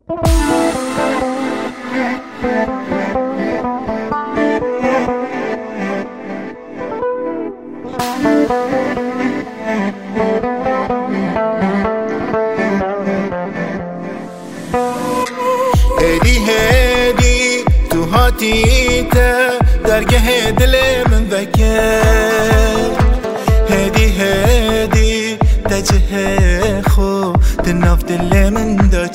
هدی هدی تو هاتیته درگه دل من وکر هدی هدی تجه خو تناف دل من دا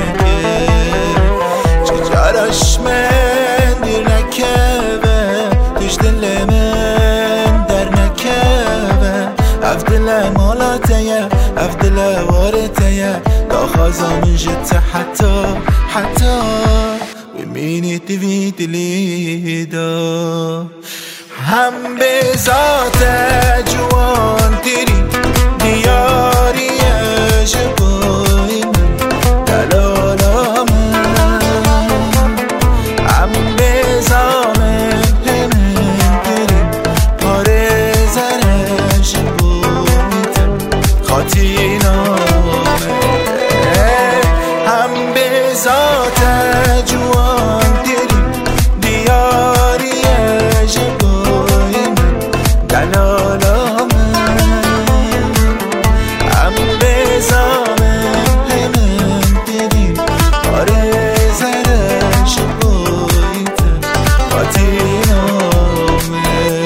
چجارش من دیر نکبه توش دل من در نکبه اف دل مالاتیه اف دل وارتیه دا خازان جت حتی بمینی تیوی دلی دا هم به ذات جوان تیری دیاری جبای من دلالا من هم به زامن همین تیری پاره زره جبای تن خاطی نامه هم به ذات جوان تیری دیاری جبای من دلالا من هم به زامن همین تیری پاره زره جبای تن خاطی نامه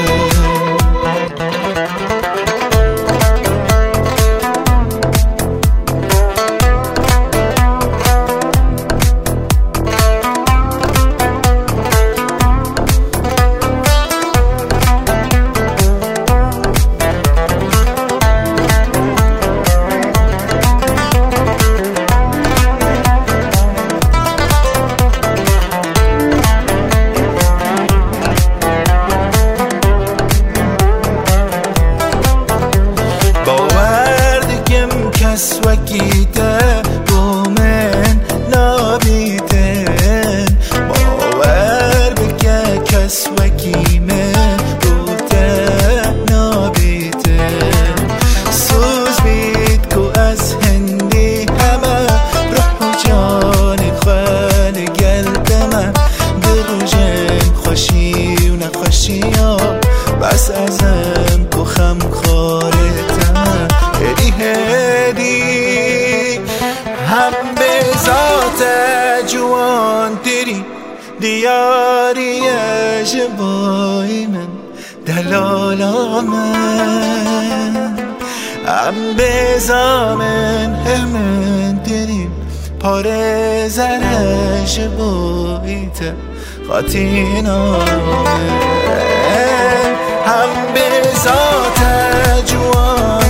کس وکیته بومن نابیتن باور بکه کس وکیمه بوته نابیتن سوز بید کو از هندی همه روح و جان خوال گلدمه دروژن خوشی و نخوشی ها بس ازم کو خم خارتمه هدی هدی هم به ذات جوان تیری دیاری جبای من دلالا من هم به زامن همین تیری پاره زره جبای تن خاطی نامه هم به ذات جوان